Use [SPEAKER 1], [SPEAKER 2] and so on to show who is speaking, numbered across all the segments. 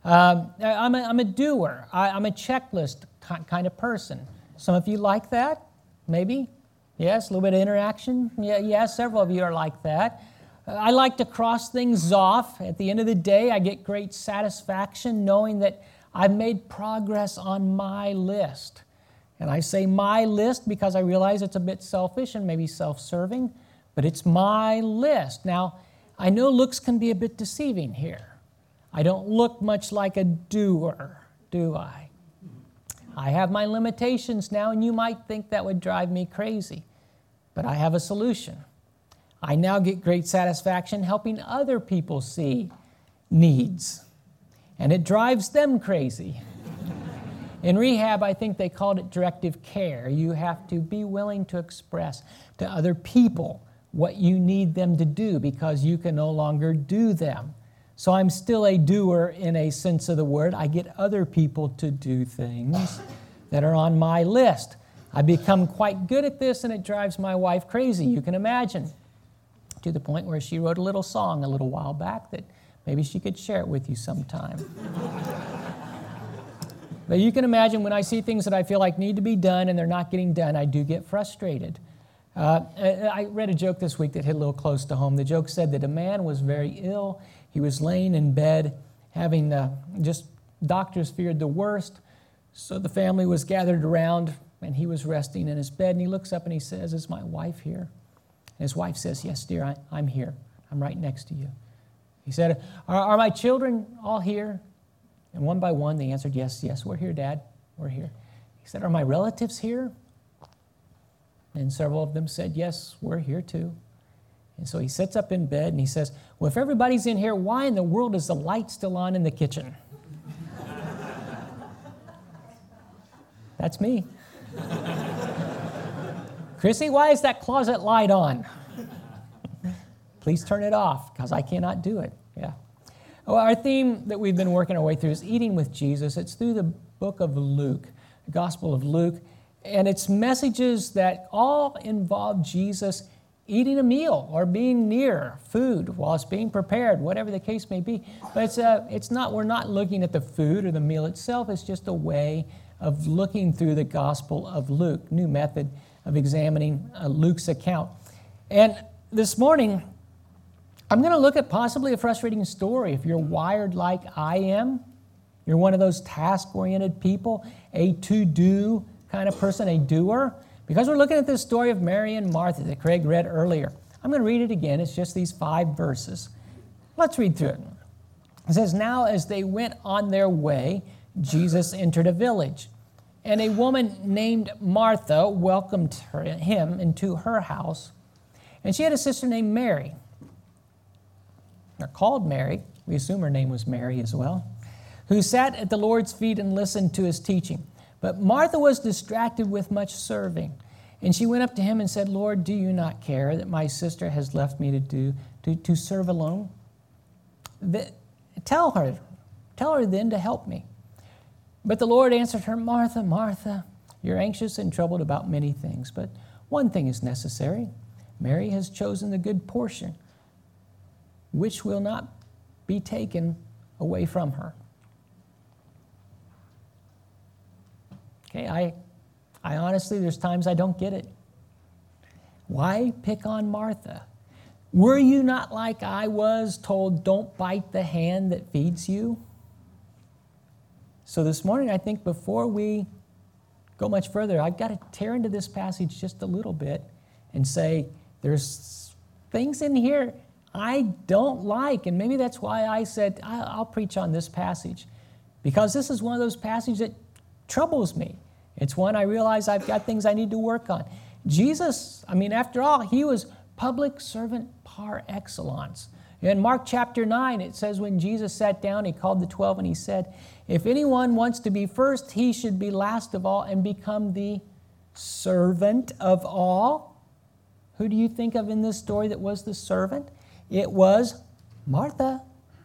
[SPEAKER 1] I'm a doer. I'm a checklist kind of person. Some of you like that, maybe. Yes, a little bit of interaction. Yeah, several of you are like that. I like to cross things off. At the end of the day, I get great satisfaction knowing that I've made progress on my list. And I say my list because I realize it's a bit selfish and maybe self-serving, but it's my list. Now, I know looks can be a bit deceiving here. I don't look much like a doer, do I? I have my limitations now, and you might think that would drive me crazy, but I have a solution. I now get great satisfaction helping other people see needs, and it drives them crazy. In rehab, I think they called it directive care. You have to be willing to express to other people what you need them to do because you can no longer do them. So I'm still a doer in a sense of the word. I get other people to do things that are on my list. I become quite good at this, and it drives my wife crazy. You can imagine, to the point where she wrote a little song a little while back that maybe she could share it with you sometime. But you can imagine when I see things that I feel like need to be done and they're not getting done, I do get frustrated. I read a joke this week that hit a little close to home. The joke said that a man was very ill. He was laying in bed, having just doctors feared the worst. So the family was gathered around, and he was resting in his bed. And he looks up and he says, "Is my wife here?" And his wife says, "Yes, dear, I'm here. I'm right next to you." He said, Are my children all here?" And one by one, they answered, "Yes, we're here, Dad. We're here." He said, "Are my relatives here?" And several of them said, "Yes, we're here too." And so he sits up in bed and he says, "Well, if everybody's in here, why in the world is the light still on in the kitchen?" That's me. "Chrissy, why is that closet light on?" "Please turn it off, because I cannot do it." Yeah. Well, our theme that we've been working our way through is eating with Jesus. It's through the book of Luke, the Gospel of Luke, and it's messages that all involve Jesus eating a meal or being near food while it's being prepared, whatever the case may be. But we're not looking at the food or the meal itself. It's just a way of looking through the Gospel of Luke, new method of examining Luke's account. And this morning, I'm going to look at possibly a frustrating story. If you're wired like I am, you're one of those task-oriented people, a to-do kind of person, a doer. Because we're looking at this story of Mary and Martha that Craig read earlier. I'm going to read it again. It's just these 5 verses. Let's read through it. It says, "Now as they went on their way, Jesus entered a village, and a woman named Martha welcomed him into her house. And she had a sister named Mary, or called Mary, we assume her name was Mary as well, who sat at the Lord's feet and listened to his teaching. But Martha was distracted with much serving. And she went up to him and said, 'Lord, do you not care that my sister has left me to serve alone? Tell her then to help me.' But the Lord answered her, 'Martha, Martha, you're anxious and troubled about many things, but one thing is necessary. Mary has chosen the good portion, which will not be taken away from her.'" Okay, I honestly, there's times I don't get it. Why pick on Martha? Were you not like I was, told, "Don't bite the hand that feeds you"? So this morning, I think before we go much further, I've got to tear into this passage just a little bit and say, there's things in here I don't like, and maybe that's why I said I'll preach on this passage, because this is one of those passages that troubles me. It's one I realize I've got things I need to work on. Jesus, after all, he was public servant par excellence. In Mark chapter 9, it says when Jesus sat down, he called the 12 and he said, "If anyone wants to be first, he should be last of all and become the servant of all." Who do you think of in this story that was the servant? It was Martha.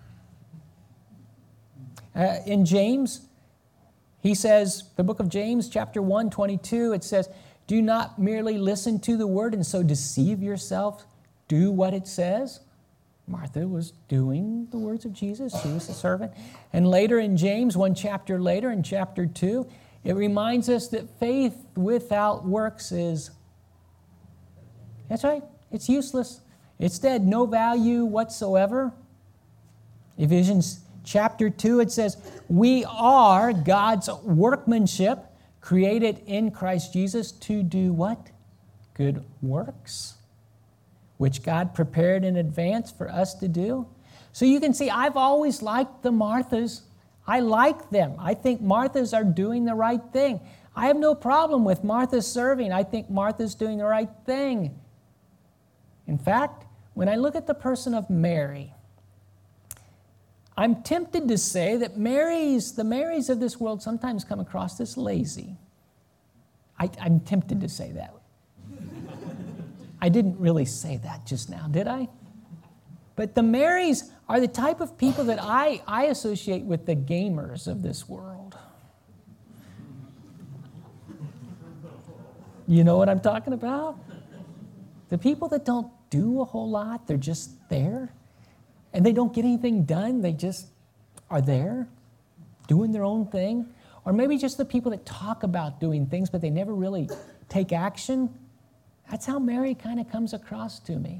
[SPEAKER 1] In James, he says, the book of James, chapter 1, 22, it says, "Do not merely listen to the word and so deceive yourself. Do what it says." Martha was doing the words of Jesus. She was the servant. And later in James, one chapter later, in chapter 2, it reminds us that faith without works is, that's right, it's useless. It's dead, no value whatsoever. Ephesians chapter 2, it says, we are God's workmanship, created in Christ Jesus to do what? Good works, which God prepared in advance for us to do. So you can see, I've always liked the Marthas. I like them. I think Marthas are doing the right thing. I have no problem with Martha serving. I think Martha's doing the right thing. In fact, when I look at the person of Mary, I'm tempted to say that the Marys of this world sometimes come across as lazy. I'm tempted to say that. I didn't really say that just now, did I? But the Marys are the type of people that I associate with the gamers of this world. You know what I'm talking about? The people that don't do a whole lot, they're just there. And they don't get anything done. They just are there doing their own thing. Or maybe just the people that talk about doing things, but they never really take action. That's how Mary kind of comes across to me.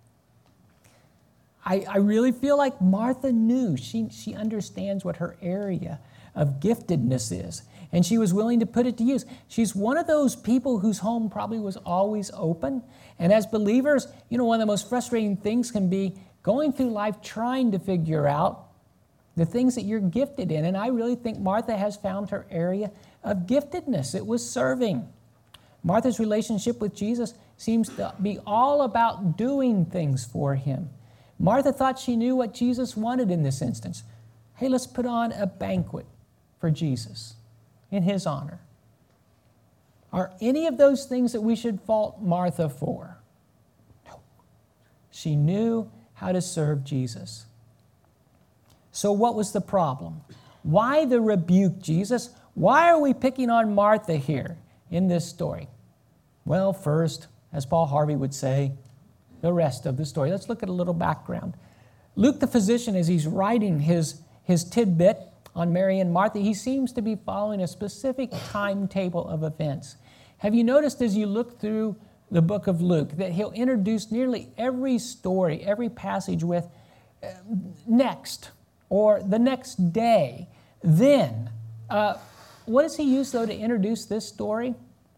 [SPEAKER 1] I really feel like Martha knew. She understands what her area of giftedness is. And she was willing to put it to use. She's one of those people whose home probably was always open. And as believers, one of the most frustrating things can be going through life trying to figure out the things that you're gifted in. And I really think Martha has found her area of giftedness. It was serving. Martha's relationship with Jesus seems to be all about doing things for him. Martha thought she knew what Jesus wanted in this instance. Hey, let's put on a banquet for Jesus in his honor. Are any of those things that we should fault Martha for? No. She knew how to serve Jesus. So what was the problem? Why the rebuke, Jesus? Why are we picking on Martha here in this story? Well, first, as Paul Harvey would say, the rest of the story. Let's look at a little background. Luke the physician, as he's writing his tidbit on Mary and Martha, he seems to be following a specific timetable of events. Have you noticed as you look through the book of Luke that he'll introduce nearly every story, every passage with next or the next day, then? What does he use, though, to introduce this story?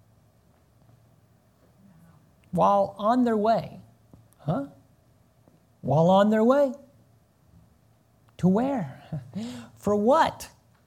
[SPEAKER 1] While on their way. Huh? While on their way. To where? For what?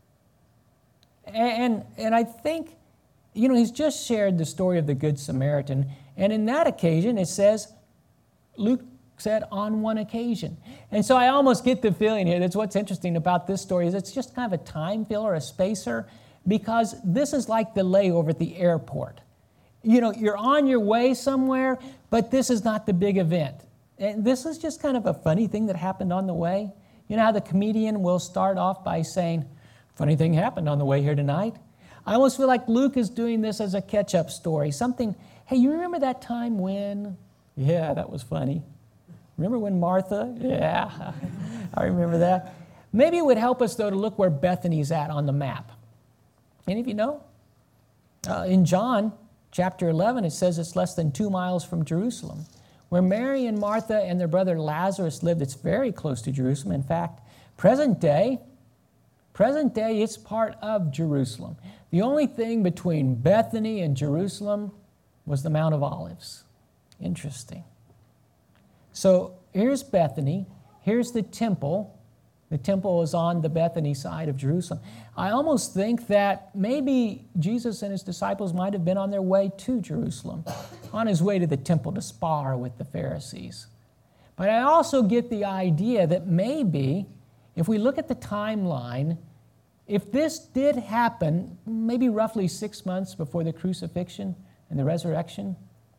[SPEAKER 1] And I think, he's just shared the story of the Good Samaritan. And in that occasion, it says, Luke said, on one occasion. And so I almost get the feeling here, that's what's interesting about this story, is it's just kind of a time filler, a spacer, because this is like the layover at the airport. You're on your way somewhere, but this is not the big event. And this is just kind of a funny thing that happened on the way. You know how the comedian will start off by saying, funny thing happened on the way here tonight? I almost feel like Luke is doing this as a catch-up story. Something, hey, you remember that time when? Yeah, that was funny. Remember when Martha? Yeah, I remember that. Maybe it would help us, though, to look where Bethany's at on the map. Any of you know? In John chapter 11, it says it's less than 2 miles from Jerusalem. Where Mary and Martha and their brother Lazarus lived, it's very close to Jerusalem. In fact, present day, it's part of Jerusalem. The only thing between Bethany and Jerusalem was the Mount of Olives. Interesting. So here's Bethany. Here's the temple. The temple is on the Bethany side of Jerusalem. I almost think that maybe Jesus and his disciples might have been on their way to Jerusalem, on his way to the temple to spar with the Pharisees. But I also get the idea that maybe, if we look at the timeline, if this did happen, maybe roughly 6 months before the crucifixion and the resurrection,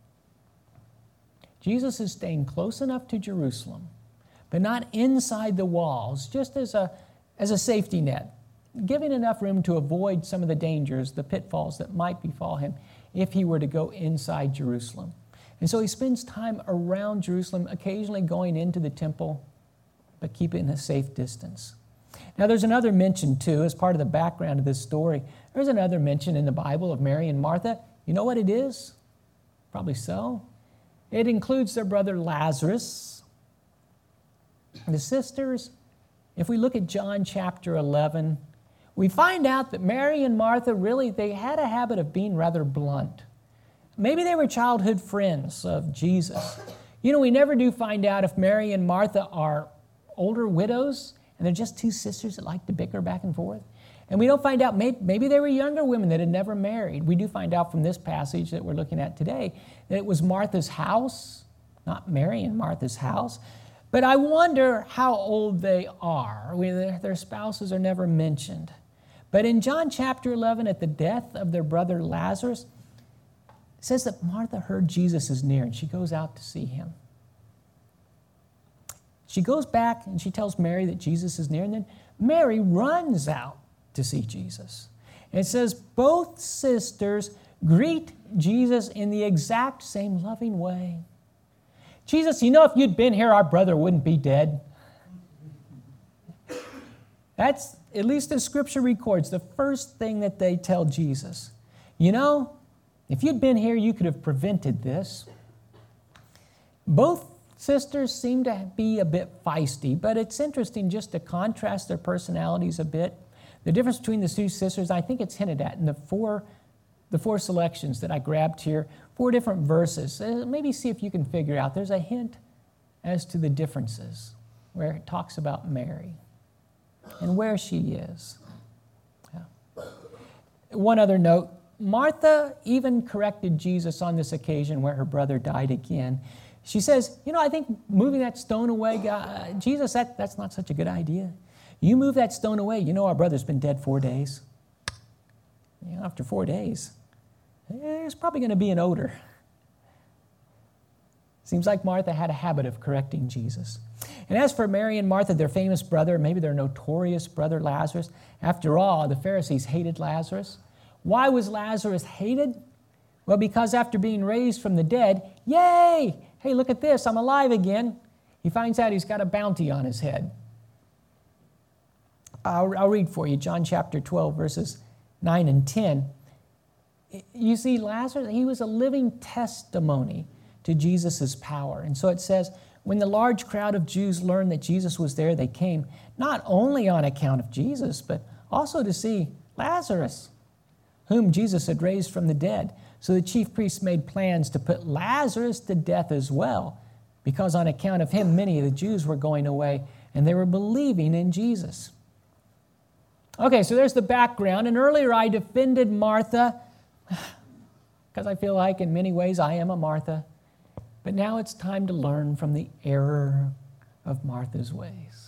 [SPEAKER 1] Jesus is staying close enough to Jerusalem, but not inside the walls, just as a safety net, giving enough room to avoid some of the dangers, the pitfalls that might befall him if he were to go inside Jerusalem. And so he spends time around Jerusalem, occasionally going into the temple, but keeping a safe distance. Now, there's another mention, too, as part of the background of this story. There's another mention in the Bible of Mary and Martha. You know what it is? Probably so. It includes their brother Lazarus. The sisters, if we look at John chapter 11, we find out that Mary and Martha really, they had a habit of being rather blunt. Maybe they were childhood friends of Jesus. You know, we never do find out if Mary and Martha are older widows and they're just two sisters that like to bicker back and forth. And we don't find out, maybe they were younger women that had never married. We do find out from this passage that we're looking at today that it was Martha's house, not Mary and Martha's house. But I wonder how old they are. Their spouses are never mentioned. But in John chapter 11, at the death of their brother Lazarus, it says that Martha heard Jesus is near, and she goes out to see him. She goes back and she tells Mary that Jesus is near, and then Mary runs out to see Jesus. And it says both sisters greet Jesus in the exact same loving way. Jesus, you know, if you'd been here, our brother wouldn't be dead. That's, at least as Scripture records, the first thing that they tell Jesus. You know, if you'd been here, you could have prevented this. Both sisters seem to be a bit feisty, but it's interesting just to contrast their personalities a bit. The difference between the two sisters, I think it's hinted at in the four selections that I grabbed here, 4 different verses. Maybe see if you can figure out. There's a hint as to the differences where it talks about Mary and where she is. Yeah. One other note, Martha even corrected Jesus on this occasion where her brother died again. She says, you know, I think moving that stone away, Jesus, that's not such a good idea. You move that stone away, you know our brother's been dead 4 days. You know, after 4 days, there's probably going to be an odor. Seems like Martha had a habit of correcting Jesus. And as for Mary and Martha, their famous brother, maybe their notorious brother Lazarus, after all, the Pharisees hated Lazarus. Why was Lazarus hated? Well, because after being raised from the dead, yay! Hey, look at this, I'm alive again. He finds out he's got a bounty on his head. I'll read for you John chapter 12, verses 9 and 10. You see, Lazarus, he was a living testimony to Jesus' power. And so it says, when the large crowd of Jews learned that Jesus was there, they came not only on account of Jesus, but also to see Lazarus, whom Jesus had raised from the dead. So the chief priests made plans to put Lazarus to death as well, because on account of him, many of the Jews were going away, and they were believing in Jesus. Okay, so there's the background. And earlier I defended Martha, because I feel like in many ways I am a Martha. But now it's time to learn from the error of Martha's ways.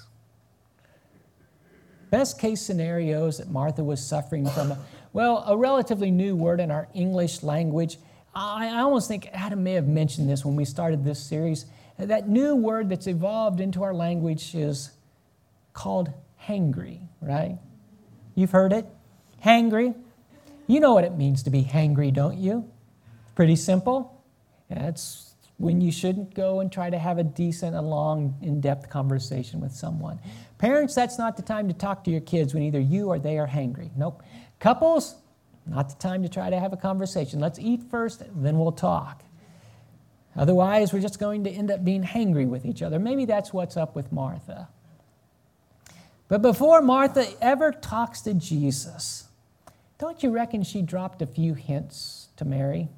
[SPEAKER 1] Best case scenario is that Martha was suffering from a relatively new word in our English language. I almost think Adam may have mentioned this when we started this series. That new word that's evolved into our language is called hangry, right? You've heard it? Hangry. You know what it means to be hangry, don't you? Pretty simple. It's when you shouldn't go and try to have a decent, a long, in-depth conversation with someone. Parents, that's not the time to talk to your kids when either you or they are hangry. Nope. Couples, not the time to try to have a conversation. Let's eat first, then we'll talk. Otherwise, we're just going to end up being hangry with each other. Maybe that's what's up with Martha. But before Martha ever talks to Jesus, don't you reckon she dropped a few hints to Mary?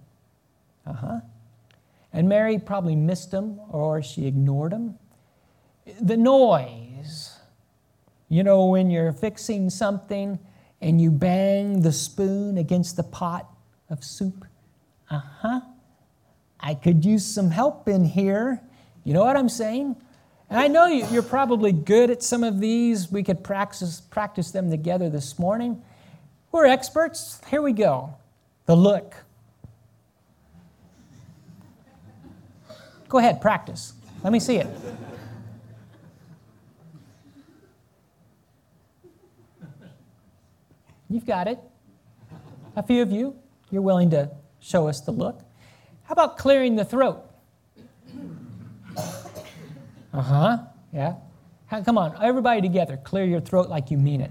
[SPEAKER 1] And Mary probably missed them or she ignored them. The noise. You know, when you're fixing something and you bang the spoon against the pot of soup. I could use some help in here. You know what I'm saying? And I know you're probably good at some of these. We could practice them together this morning. We're experts. Here we go. The look. Go ahead, practice. Let me see it. You've got it. A few of you, you're willing to show us the look. How about clearing the throat? Uh-huh. Yeah. Come on, everybody together. Clear your throat like you mean it.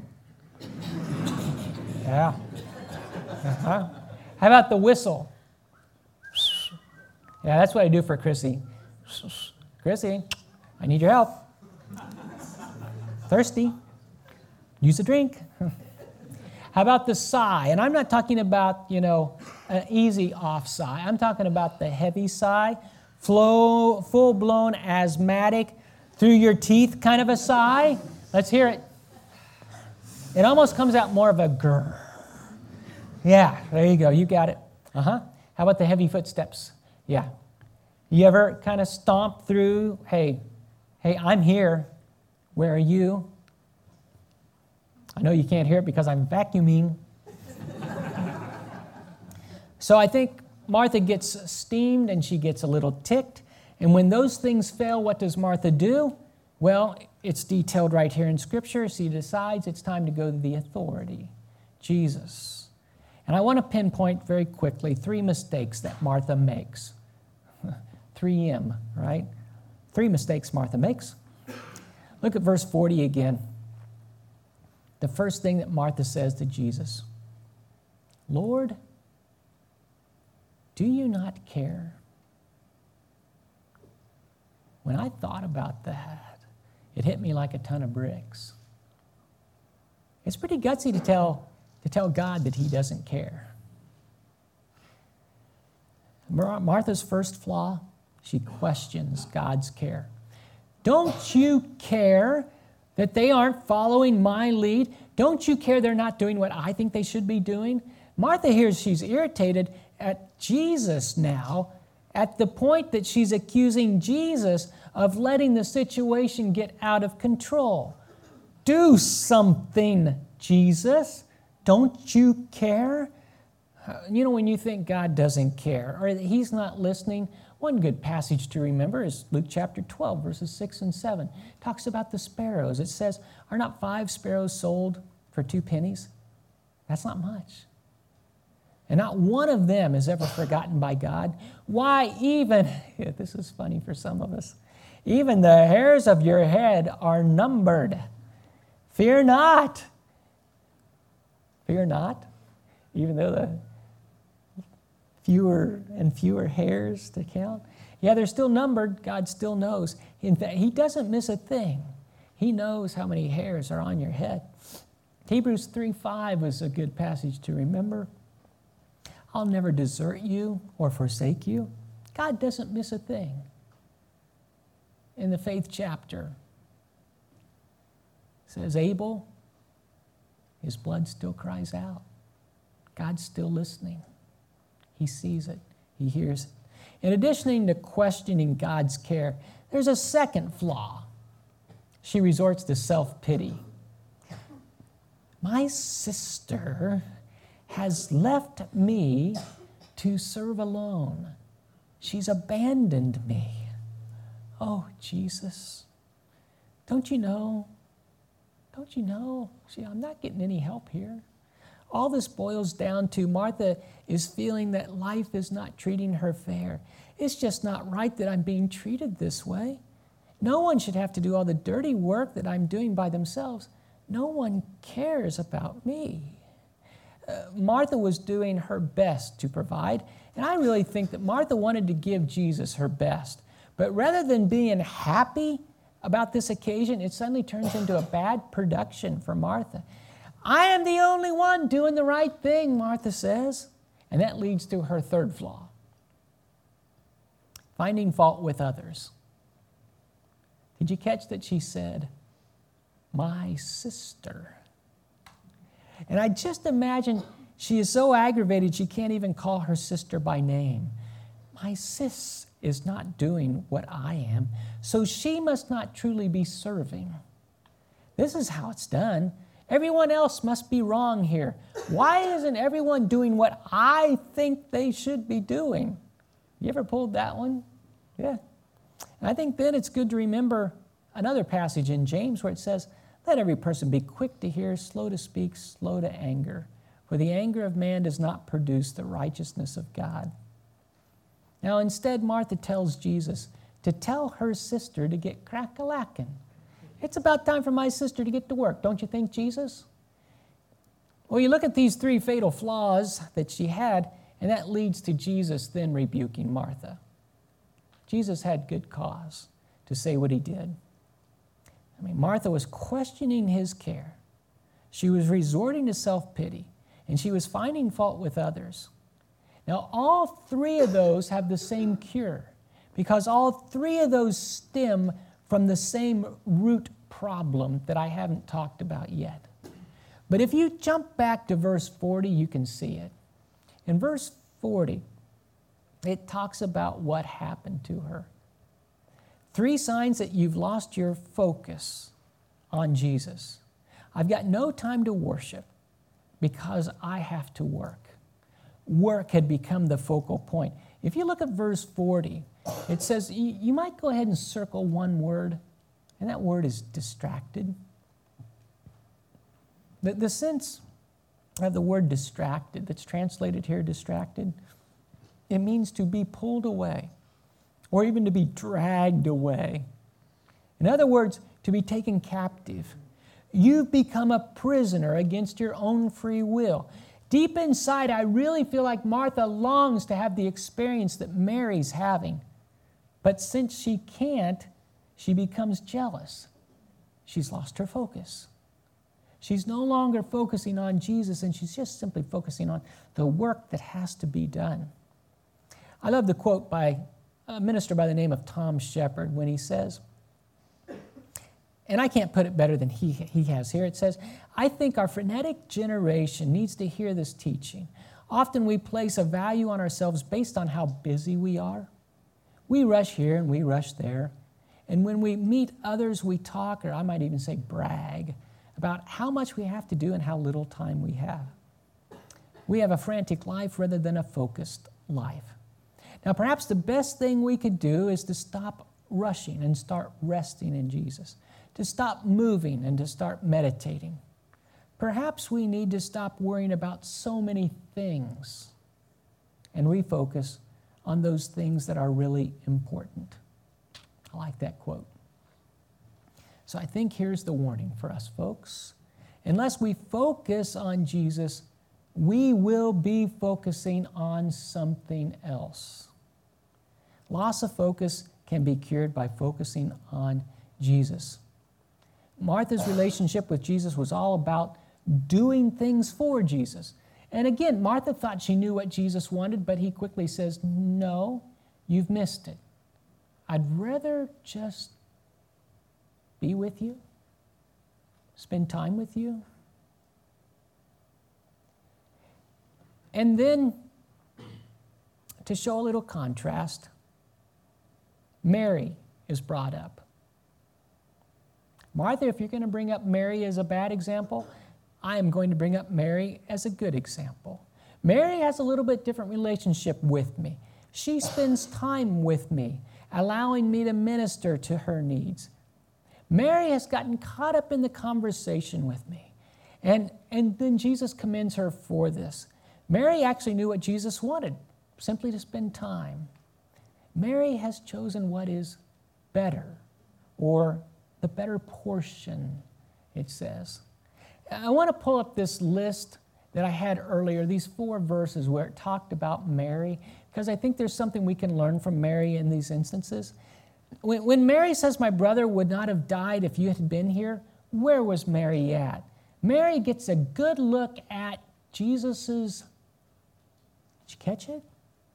[SPEAKER 1] Yeah. Uh-huh. How about the whistle? Yeah, that's what I do for Chrissy. Chrissy, I need your help. Thirsty? Use a drink. How about the sigh? And I'm not talking about, an easy off sigh. I'm talking about the heavy sigh, full-blown asthmatic, through your teeth kind of a sigh. Let's hear it. It almost comes out more of a grrr. Yeah, there you go. You got it. Uh-huh. How about the heavy footsteps? Yeah. You ever kind of stomp through, hey, I'm here. Where are you? I know you can't hear it because I'm vacuuming. So I think Martha gets steamed and she gets a little ticked. And when those things fail, what does Martha do? Well, it's detailed right here in Scripture. She decides it's time to go to the authority, Jesus. And I want to pinpoint very quickly 3 mistakes that Martha makes. 3M, right? 3 mistakes Martha makes. Look at verse 40 again. The first thing that Martha says to Jesus, Lord, do you not care? When I thought about that, it hit me like a ton of bricks. It's pretty gutsy to tell God that he doesn't care. Martha's first flaw, she questions God's care. Don't you care that they aren't following my lead? Don't you care they're not doing what I think they should be doing? Martha here, she's irritated at Jesus now, at the point that she's accusing Jesus of letting the situation get out of control. Do something, Jesus. Don't you care? When you think God doesn't care or he's not listening, one good passage to remember is Luke chapter 12, verses 6 and 7. It talks about the sparrows. It says, are not 5 sparrows sold for 2 pennies? That's not much. And not one of them is ever forgotten by God. Why even, this is funny for some of us, even the hairs of your head are numbered. Fear not. Fear not. Even though the fewer and fewer hairs to count. Yeah, they're still numbered. God still knows. In fact, he doesn't miss a thing. He knows how many hairs are on your head. Hebrews 3:5 is a good passage to remember. I'll never desert you or forsake you. God doesn't miss a thing. In the faith chapter, it says Abel, his blood still cries out. God's still listening. He sees it. He hears it. In addition to questioning God's care, there's a second flaw. She resorts to self-pity. My sister has left me to serve alone. She's abandoned me. Oh, Jesus, don't you know? Don't you know? See, I'm not getting any help here. All this boils down to Martha is feeling that life is not treating her fair. It's just not right that I'm being treated this way. No one should have to do all the dirty work that I'm doing by themselves. No one cares about me. Martha was doing her best to provide, and I really think that Martha wanted to give Jesus her best. But rather than being happy about this occasion, it suddenly turns into a bad production for Martha. I am the only one doing the right thing, Martha says. And that leads to her third flaw. Finding fault with others. Did you catch that she said, my sister? And I just imagine she is so aggravated she can't even call her sister by name. My sis is not doing what I am, so she must not truly be serving. This is how it's done. Everyone else must be wrong here. Why isn't everyone doing what I think they should be doing? You ever pulled that one? Yeah. And I think then it's good to remember another passage in James where it says, let every person be quick to hear, slow to speak, slow to anger. For the anger of man does not produce the righteousness of God. Now instead, Martha tells Jesus to tell her sister to get crack-a-lackin'. It's about time for my sister to get to work, don't you think, Jesus? Well, you look at these 3 fatal flaws that she had, and that leads to Jesus then rebuking Martha. Jesus had good cause to say what he did. I mean, Martha was questioning his care. She was resorting to self-pity, and she was finding fault with others. Now, all 3 of those have the same cure, because all 3 of those stem from the same root problem that I haven't talked about yet. But if you jump back to verse 40, you can see it. In verse 40, it talks about what happened to her. 3 signs that you've lost your focus on Jesus. I've got no time to worship because I have to work. Work had become the focal point. If you look at verse 40, it says, you might go ahead and circle one word, and that word is distracted. The sense of the word distracted, that's translated here, distracted, it means to be pulled away or even to be dragged away. In other words, to be taken captive. You've become a prisoner against your own free will. Deep inside, I really feel like Martha longs to have the experience that Mary's having. But since she can't, she becomes jealous. She's lost her focus. She's no longer focusing on Jesus, and she's just simply focusing on the work that has to be done. I love the quote by a minister by the name of Tom Shepard when he says, and I can't put it better than he has here. It says, I think our frenetic generation needs to hear this teaching. Often we place a value on ourselves based on how busy we are. We rush here and we rush there. And when we meet others, we talk, or I might even say brag, about how much we have to do and how little time we have. We have a frantic life rather than a focused life. Now, perhaps the best thing we could do is to stop rushing and start resting in Jesus, to stop moving and to start meditating. Perhaps we need to stop worrying about so many things and refocus on those things that are really important. I like that quote. So I think here's the warning for us, folks. Unless we focus on Jesus, we will be focusing on something else. Loss of focus can be cured by focusing on Jesus. Martha's relationship with Jesus was all about doing things for Jesus. And again, Martha thought she knew what Jesus wanted, but he quickly says, no, you've missed it. I'd rather just be with you, spend time with you. And then, to show a little contrast, Mary is brought up. Martha, if you're going to bring up Mary as a bad example, I am going to bring up Mary as a good example. Mary has a little bit different relationship with me. She spends time with me, allowing me to minister to her needs. Mary has gotten caught up in the conversation with me. And then Jesus commends her for this. Mary actually knew what Jesus wanted, simply to spend time. Mary has chosen what is better, or the better portion, it says. I want to pull up this list that I had earlier, these 4 verses where it talked about Mary, because I think there's something we can learn from Mary in these instances. When Mary says, my brother would not have died if you had been here, where was Mary at? Mary gets a good look at Jesus's, did you catch it?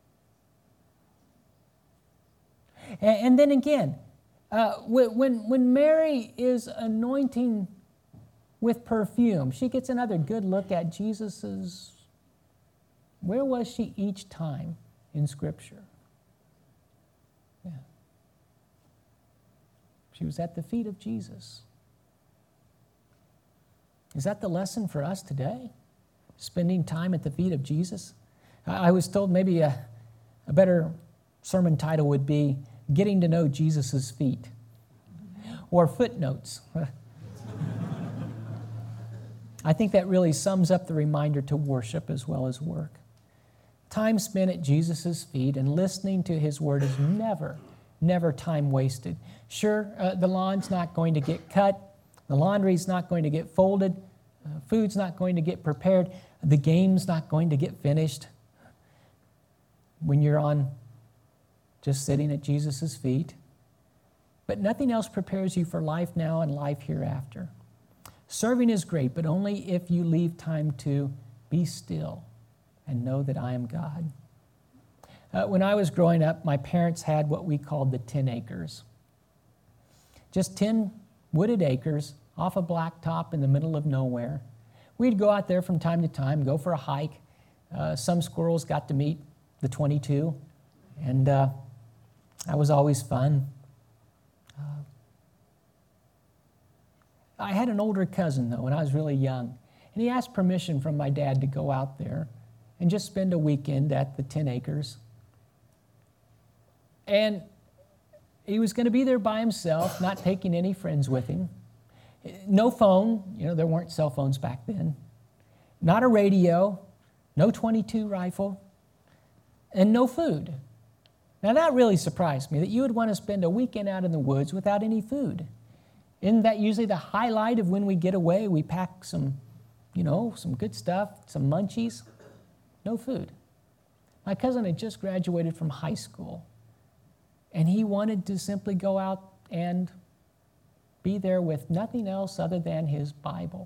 [SPEAKER 1] And then again, when Mary is anointing with perfume, she gets another good look at Jesus's, where was she each time in Scripture? Yeah. She was at the feet of Jesus. Is that the lesson for us today? Spending time at the feet of Jesus? I was told maybe a better sermon title would be Getting to Know Jesus' Feet, or Footnotes. I think that really sums up the reminder to worship as well as work. Time spent at Jesus' feet and listening to his word is never, never time wasted. Sure, the lawn's not going to get cut. The laundry's not going to get folded. Food's not going to get prepared. The game's not going to get finished when you're on just sitting at Jesus' feet. But nothing else prepares you for life now and life hereafter. Serving is great, but only if you leave time to be still and know that I am God. When I was growing up, my parents had what we called the 10 acres. Just 10 wooded acres off a blacktop in the middle of nowhere. We'd go out there from time to time, go for a hike. Some squirrels got to meet the 22, and that was always fun. I had an older cousin, though, when I was really young, and he asked permission from my dad to go out there and just spend a weekend at the 10 acres. And he was going to be there by himself, not taking any friends with him. No phone, there weren't cell phones back then. Not a radio, no .22 rifle, and no food. Now that really surprised me, that you would want to spend a weekend out in the woods without any food. Isn't that usually the highlight of when we get away? We pack some good stuff, some munchies. No food. My cousin had just graduated from high school, and he wanted to simply go out and be there with nothing else other than his Bible.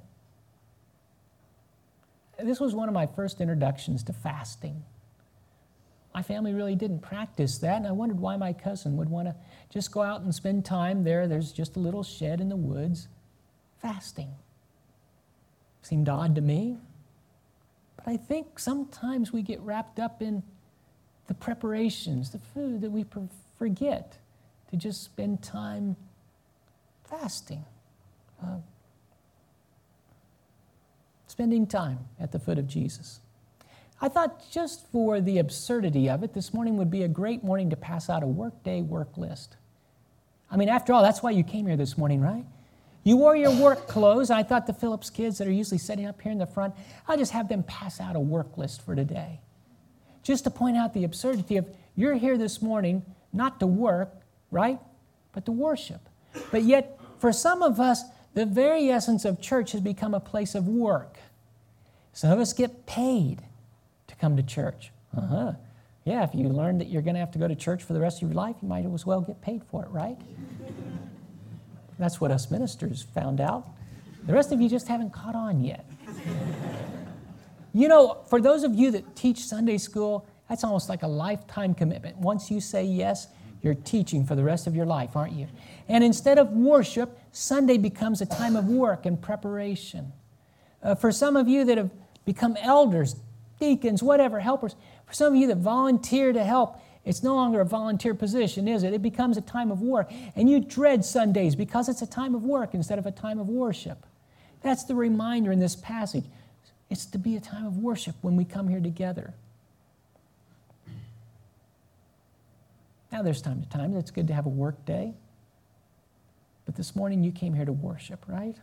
[SPEAKER 1] This was one of my first introductions to fasting. My family really didn't practice that, and I wondered why my cousin would want to just go out and spend time there. There's just a little shed in the woods, fasting. Seemed odd to me. But I think sometimes we get wrapped up in the preparations, the food, that we forget to just spend time fasting. Spending time at the foot of Jesus. I thought just for the absurdity of it, this morning would be a great morning to pass out a workday work list. I mean, after all, that's why you came here this morning, right? You wore your work clothes. I thought the Phillips kids that are usually sitting up here in the front, I'll just have them pass out a work list for today. Just to point out the absurdity of you're here this morning not to work, right? But to worship. But yet, for some of us, the very essence of church has become a place of work. Some of us get paid to come to church. Yeah, if you learn that you're going to have to go to church for the rest of your life, you might as well get paid for it, right? That's what us ministers found out. The rest of you just haven't caught on yet. For those of you that teach Sunday school, that's almost like a lifetime commitment. Once you say yes, you're teaching for the rest of your life, aren't you? And instead of worship, Sunday becomes a time of work and preparation. For some of you that have become elders, deacons, whatever, helpers, for some of you that volunteer to help, it's no longer a volunteer position, is it? It becomes a time of work. And you dread Sundays because it's a time of work instead of a time of worship. That's the reminder in this passage. It's to be a time of worship when we come here together. Now there's time to time. It's good to have a work day. But this morning you came here to worship, right?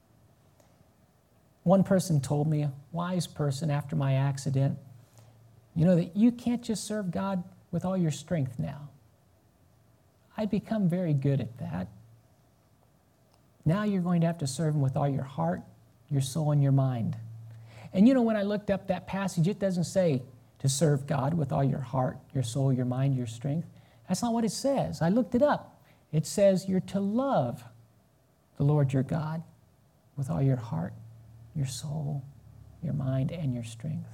[SPEAKER 1] One person told me, a wise person after my accident, that you can't just serve God with all your strength now. I'd become very good at that. Now you're going to have to serve Him with all your heart, your soul, and your mind. And when I looked up that passage, it doesn't say to serve God with all your heart, your soul, your mind, your strength. That's not what it says. I looked it up. It says you're to love the Lord your God with all your heart, your soul, your mind, and your strength.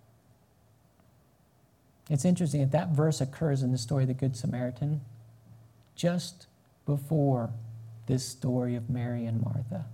[SPEAKER 1] It's interesting that verse occurs in the story of the Good Samaritan just before this story of Mary and Martha.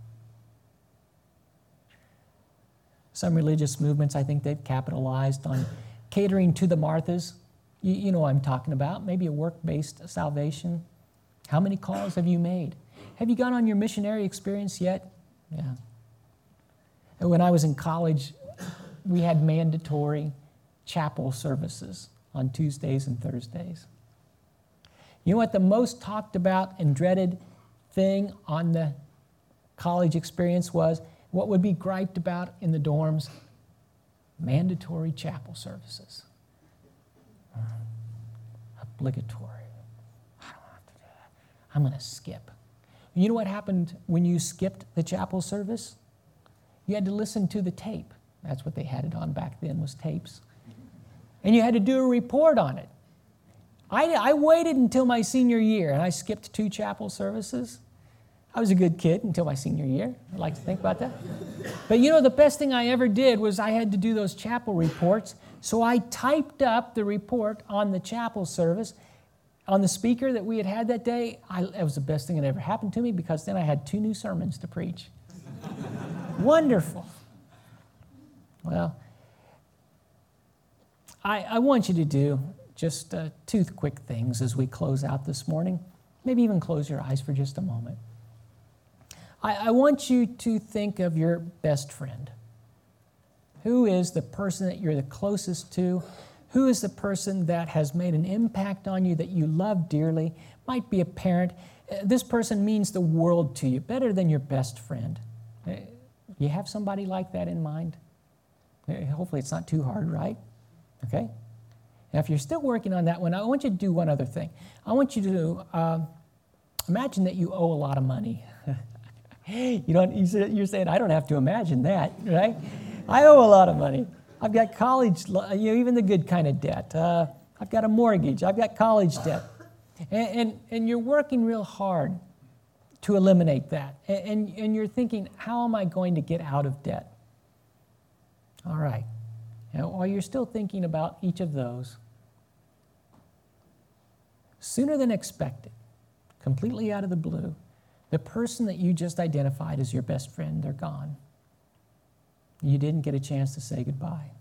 [SPEAKER 1] Some religious movements, I think they've capitalized on catering to the Marthas. You know what I'm talking about. Maybe a work-based salvation. How many calls have you made? Have you gone on your missionary experience yet? Yeah. When I was in college, we had mandatory chapel services on Tuesdays and Thursdays. You know what the most talked about and dreaded thing on the college experience was? What would be griped about in the dorms? Mandatory chapel services. Obligatory. I don't have I'm going to skip. You know what happened when you skipped the chapel service? You had to listen to the tape. That's what they had it on back then, was tapes. And you had to do a report on it. I waited until my senior year, and I skipped 2 chapel services. I was a good kid until my senior year. I like to think about that. But you know, the best thing I ever did was I had to do those chapel reports. So I typed up the report on the chapel service, on the speaker that we had that day. It was the best thing that ever happened to me, because then I had 2 new sermons to preach. Wonderful. Well, I want you to do just 2 quick things as we close out this morning. Maybe even close your eyes for just a moment. I want you to think of your best friend. Who is the person that you're the closest to? Who is the person that has made an impact on you that you love dearly? Might be a parent. This person means the world to you, better than your best friend. You have somebody like that in mind? Hopefully it's not too hard, right? Okay? Now, if you're still working on that one, I want you to do one other thing. I want you to imagine that you owe a lot of money. You're saying, I don't have to imagine that, right? I owe a lot of money. I've got college, even the good kind of debt. I've got a mortgage. I've got college debt. And you're working real hard to eliminate that. And you're thinking, how am I going to get out of debt? All right. While you're still thinking about each of those, sooner than expected, completely out of the blue, the person that you just identified as your best friend, they're gone. You didn't get a chance to say goodbye.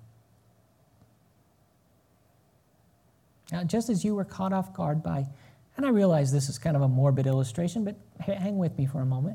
[SPEAKER 1] Now, just as you were caught off guard by, and I realize this is kind of a morbid illustration, but hang with me for a moment.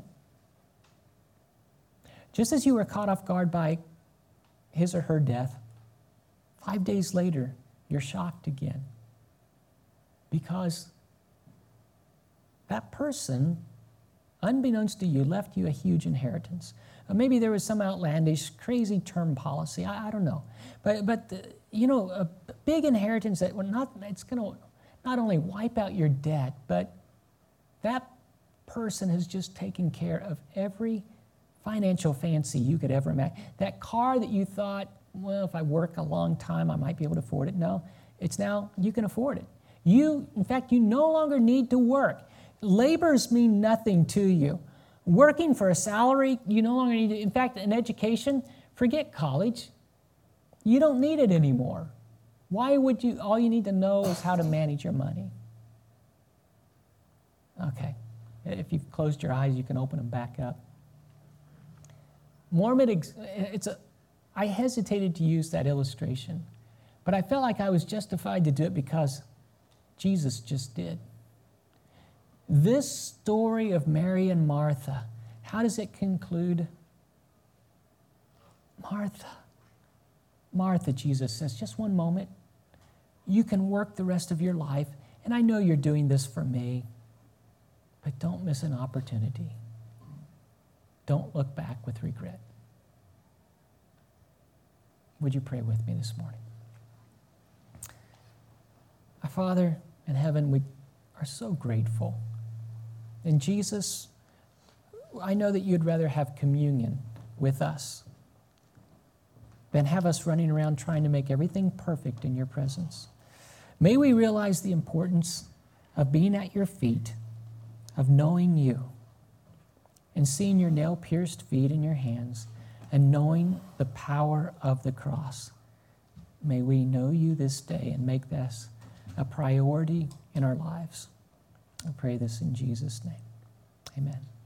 [SPEAKER 1] Just as you were caught off guard by his or her death, 5 days later, you're shocked again. Because that person, unbeknownst to you, left you a huge inheritance. Maybe there was some outlandish, crazy term policy. I don't know. But a big inheritance that it's going to not only wipe out your debt, but that person has just taken care of every financial fancy you could ever imagine. That car that you thought, well, if I work a long time, I might be able to afford it. No, it's now you can afford it. In fact, you no longer need to work. Labors mean nothing to you. Working for a salary, you no longer need it. In fact, in education, forget college. You don't need it anymore. Why would you? All you need to know is how to manage your money. Okay. If you've closed your eyes, you can open them back up. I hesitated to use that illustration, but I felt like I was justified to do it because Jesus just did. This story of Mary and Martha, how does it conclude? Martha, Jesus says, just one moment. You can work the rest of your life, and I know you're doing this for me, but don't miss an opportunity. Don't look back with regret. Would you pray with me this morning? Our Father in heaven, we are so grateful. And Jesus, I know that you'd rather have communion with us than have us running around trying to make everything perfect in your presence. May we realize the importance of being at your feet, of knowing you, and seeing your nail-pierced feet in your hands, and knowing the power of the cross. May we know you this day and make this a priority in our lives. I pray this in Jesus' name. Amen.